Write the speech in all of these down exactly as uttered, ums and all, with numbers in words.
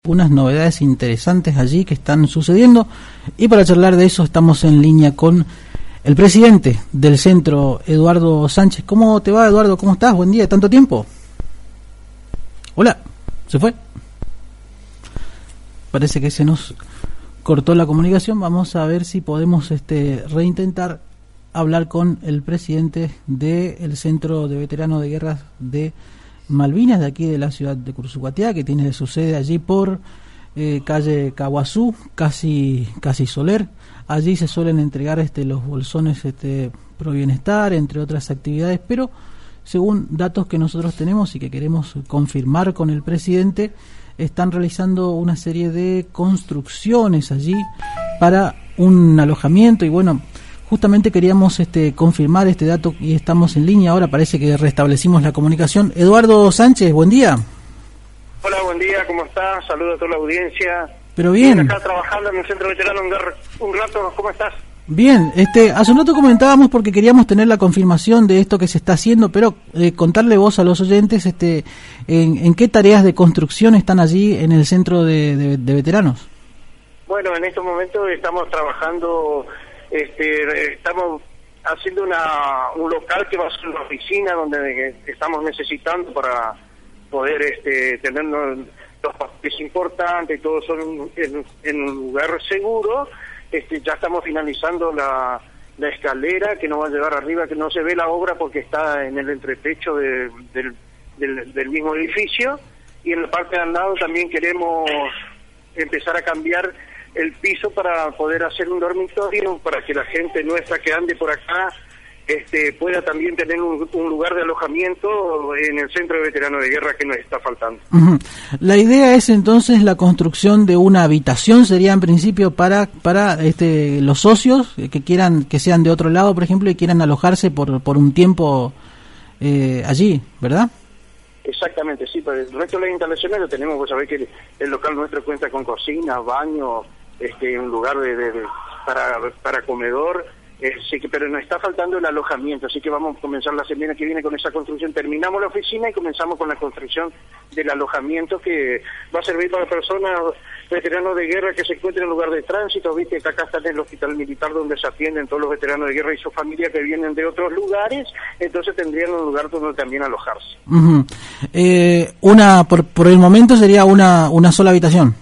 Unas novedades interesantes allí que están sucediendo, y para charlar de eso estamos en línea con el presidente del centro, Eduardo Sánchez. ¿Cómo te va, Eduardo? ¿Cómo estás? Buen día, ¿tanto tiempo? Hola, ¿se fue? Parece que se nos cortó la comunicación. Vamos a ver si podemos este reintentar hablar con el presidente del Centro de Veteranos de Guerras de Malvinas, de aquí de la ciudad de Cursuguatiá, que tiene su sede allí por eh, calle Caguazú, casi casi Soler. Allí se suelen entregar este los bolsones este Pro Bienestar, entre otras actividades, pero según datos que nosotros tenemos y que queremos confirmar con el presidente, están realizando una serie de construcciones allí para un alojamiento. Y bueno, justamente queríamos este confirmar este dato y estamos en línea. Ahora parece que restablecimos la comunicación. Eduardo Sánchez, buen día. Hola, buen día, ¿cómo estás? Saludos a toda la audiencia. Pero bien. Estoy acá trabajando en el centro veterano un rato, ¿cómo estás? Bien, este, hace un rato comentábamos porque queríamos tener la confirmación de esto que se está haciendo, pero eh, contarle vos a los oyentes este, en, en qué tareas de construcción están allí en el centro de, de, de veteranos. Bueno, en estos momentos estamos trabajando... Este, estamos haciendo una, un local que va a ser una oficina donde estamos necesitando para poder este, tener los papeles importantes y todo son en, en un lugar seguro. Este, ya estamos finalizando la, la escalera que nos va a llevar arriba, que no se ve la obra porque está en el entretecho de, del, del, del mismo edificio, y en la parte de al lado también queremos empezar a cambiar el piso para poder hacer un dormitorio para que la gente nuestra que ande por acá este pueda también tener un, un lugar de alojamiento en el centro de veteranos de guerra que nos está faltando. Uh-huh. La idea es entonces la construcción de una habitación, sería en principio para para este los socios que quieran, que sean de otro lado, por ejemplo, y quieran alojarse por por un tiempo eh, allí, ¿verdad? Exactamente, sí, pero el resto de las instalaciones lo tenemos. Vos sabés que el, el local nuestro cuenta con cocina, baño, este un lugar de, de, de para para comedor, eh, sí que, pero nos está faltando el alojamiento, así que vamos a comenzar la semana que viene con esa construcción. Terminamos la oficina y comenzamos con la construcción del alojamiento que va a servir para personas, veteranos de guerra que se encuentren en lugar de tránsito. Viste que acá está en el hospital militar donde se atienden todos los veteranos de guerra y su familia que vienen de otros lugares, entonces tendrían un lugar donde también alojarse. Uh-huh. eh, una por, por el momento sería una una sola habitación.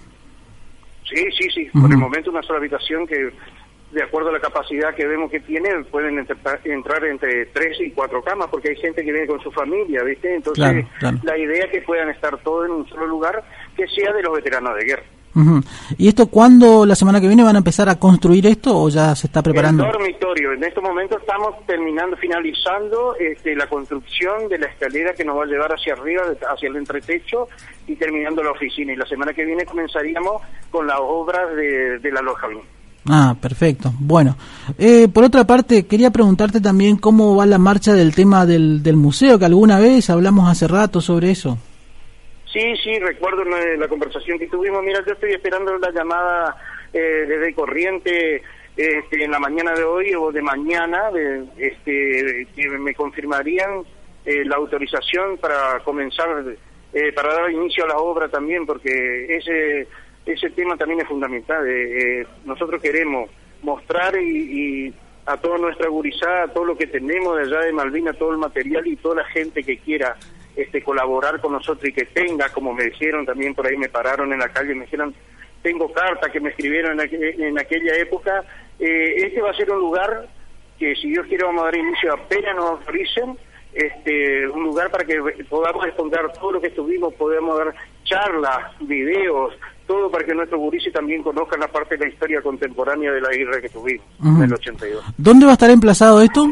Sí, sí, sí, uh-huh. Por el momento una sola habitación que, de acuerdo a la capacidad que vemos que tiene, pueden entrar, entrar entre tres y cuatro camas, porque hay gente que viene con su familia, ¿viste? Entonces, claro, claro. La idea es que puedan estar todos en un solo lugar que sea de los veteranos de guerra. Uh-huh. ¿Y esto cuándo, la semana que viene, van a empezar a construir esto o ya se está preparando? El dormitorio. En este momento estamos terminando, finalizando este, la construcción de la escalera que nos va a llevar hacia arriba, hacia el entretecho, y terminando la oficina. Y la semana que viene comenzaríamos con las obras de, del alojamiento. Ah, perfecto. Bueno, eh, por otra parte, quería preguntarte también cómo va la marcha del tema del, del museo, que alguna vez hablamos hace rato sobre eso. Sí, sí, recuerdo la, la conversación que tuvimos. Mira, yo estoy esperando la llamada eh, desde Corriente este, en la mañana de hoy o de mañana, de, este, que me confirmarían eh, la autorización para comenzar, eh, para dar inicio a la obra también, porque ese ese tema también es fundamental. Eh, eh, nosotros queremos mostrar y, y a toda nuestra gurizada, todo lo que tenemos de allá de Malvinas, todo el material y toda la gente que quiera este colaborar con nosotros y que tenga, como me dijeron también por ahí, me pararon en la calle y me dijeron, tengo cartas que me escribieron en, aqu en aquella época. Eh, este va a ser un lugar que, si Dios quiere, vamos a dar inicio apenas nos autoricen, este un lugar para que podamos exponer todo lo que estuvimos, podemos dar charlas, videos, todo para que nuestros gurises también conozcan la parte de la historia contemporánea de la guerra que tuvimos, uh-huh, en el ochenta y dos. ¿Dónde va a estar emplazado esto?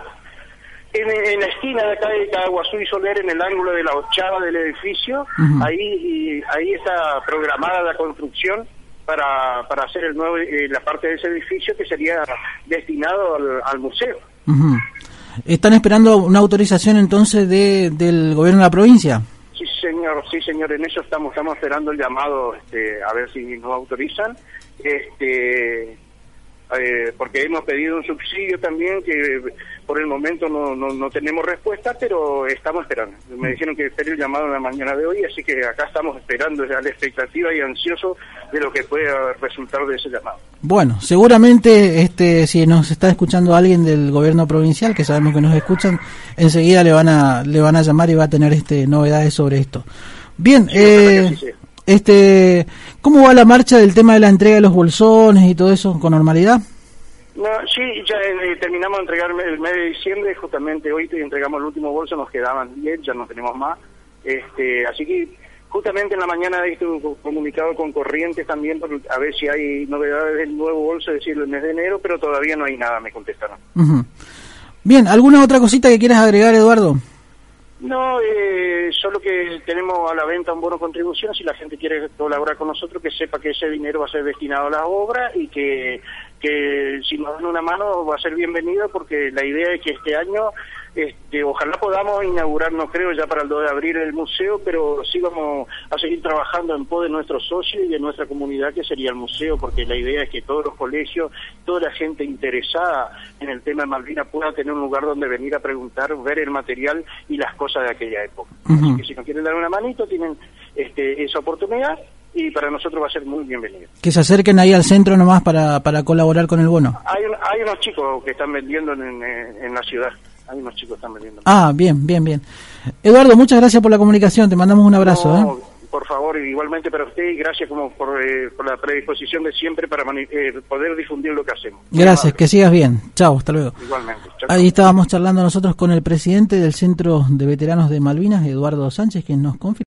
En, en la esquina de acá de Caguazú y Soler, en el ángulo de la ochava del edificio, uh-huh, ahí y, ahí está programada la construcción para para hacer el nuevo eh, la parte de ese edificio que sería destinado al, al museo. Uh-huh. ¿Están esperando una autorización entonces de del gobierno de la provincia? Sí, señor, sí, señor, en eso estamos estamos esperando el llamado, este, a ver si nos autorizan, este, eh, porque hemos pedido un subsidio también que por el momento no, no, no tenemos respuesta, pero estamos esperando. Me dijeron que esperé el llamado en la mañana de hoy, así que acá estamos esperando ya la expectativa y ansioso de lo que pueda resultar de ese llamado. Bueno, seguramente este si nos está escuchando alguien del gobierno provincial, que sabemos que nos escuchan, enseguida le van a le van a llamar y va a tener este novedades sobre esto. Bien, sí, eh, sí, sí. este ¿cómo va la marcha del tema de la entrega de los bolsones y todo eso? ¿Con normalidad? No, sí, ya eh, terminamos de entregar el mes de diciembre, justamente hoy entregamos el último bolso, nos quedaban diez, ya no tenemos más, este, así que justamente en la mañana estuve comunicado con Corrientes también, por, a ver si hay novedades del nuevo bolso, es decir, el mes de enero, pero todavía no hay nada, me contestaron. Uh-huh. Bien, ¿alguna otra cosita que quieras agregar, Eduardo? No, eh, solo que tenemos a la venta un bono contribución, si la gente quiere colaborar con nosotros, que sepa que ese dinero va a ser destinado a las obras y que, que si nos dan una mano va a ser bienvenido, porque la idea es que este año, este, ojalá podamos inaugurar, no creo ya para el dos de abril el museo, pero sí vamos a seguir trabajando en pos de nuestros socios y de nuestra comunidad, que sería el museo, porque la idea es que todos los colegios, toda la gente interesada en el tema de Malvinas pueda tener un lugar donde venir a preguntar, ver el material y las cosas de aquella época. Uh-huh. Así que si nos quieren dar una manito, tienen este, esa oportunidad, y para nosotros va a ser muy bienvenido. Que se acerquen ahí al centro nomás para, para colaborar con el bono. Hay, hay unos chicos que están vendiendo en, en, en la ciudad. Hay unos chicos que están vendiendo. Ah, bien, bien, bien. Eduardo, muchas gracias por la comunicación. Te mandamos un abrazo. No, ¿eh? Por favor, igualmente para usted, y gracias como por, eh, por la predisposición de siempre para mani- eh, poder difundir lo que hacemos. Gracias, que sigas bien. Chao, hasta luego. Igualmente. Chau, Ahí estábamos charlando nosotros con el presidente del Centro de Veteranos de Malvinas, Eduardo Sánchez, quien nos confirmó